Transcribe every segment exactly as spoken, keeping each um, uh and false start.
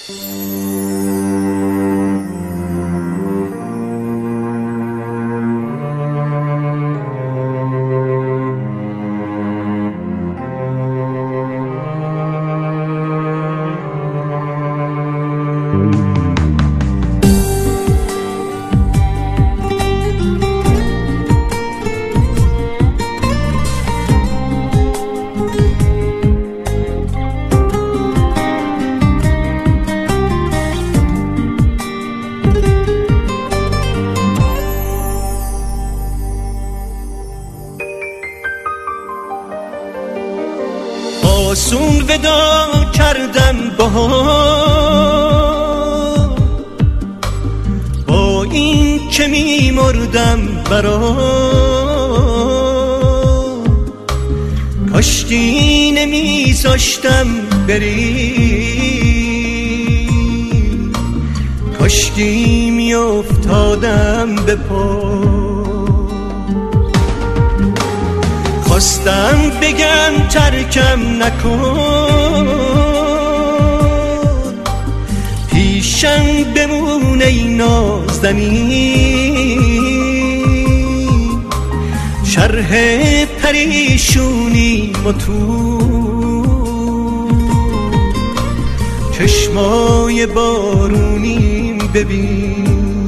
آسون ودا کردم باها، با این که می مردم برا، کاشکی نمی زاشتم بری، کاشکی می افتادم به پا. خواستم بگم ترکم نکن، پیشم بمون ای نازنین، شرح پریشونی متو، چشمای بارونیم ببین.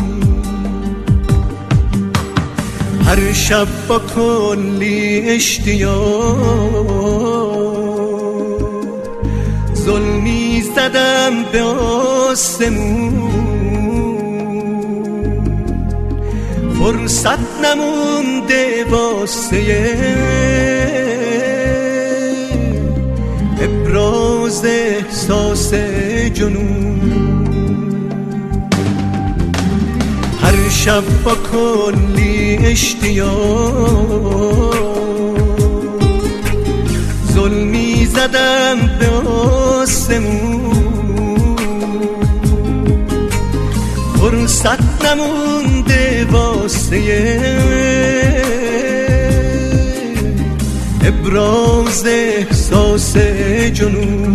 هر شب با کلی اشتیاق ظلمی زدم به آسمون، فرصت نمونده واسه ابراز احساس جنون. هر شب با کلی اشتیاق ظلمی زدم به آسمون، فرصت نمونده واسه ابراز احساس جنون.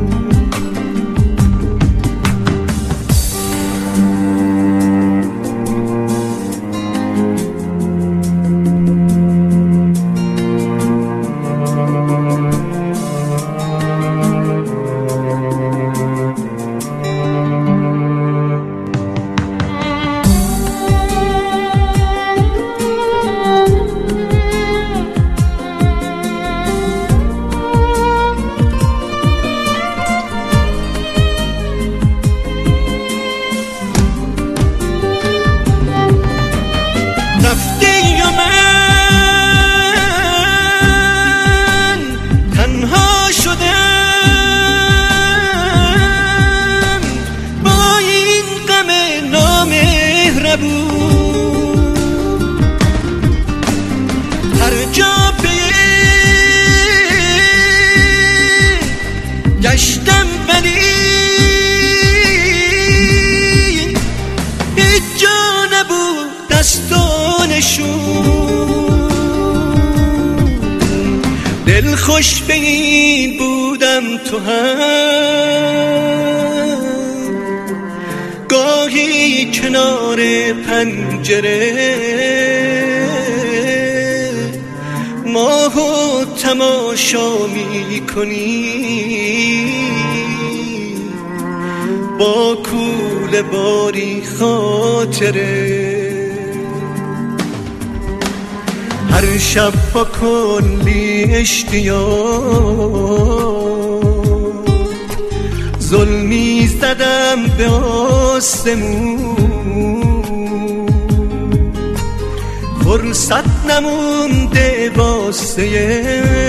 هر جا گشتم ولی هیچ جا نبود دستانشون، دل خوش به این بودم تو هم، گاهی کنار پنجره ماهو تماشا می کنی، با کوله باری خاطره. هر شب با کلی اشتیاق ظلمی زدم به آسمون، فرصت نمونده واسه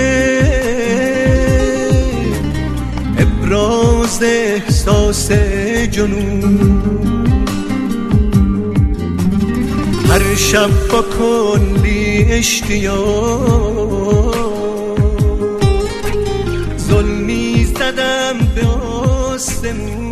ابراز احساس جنون. هر شب با کلی اشتیاق ظلمی زدم به آسمون،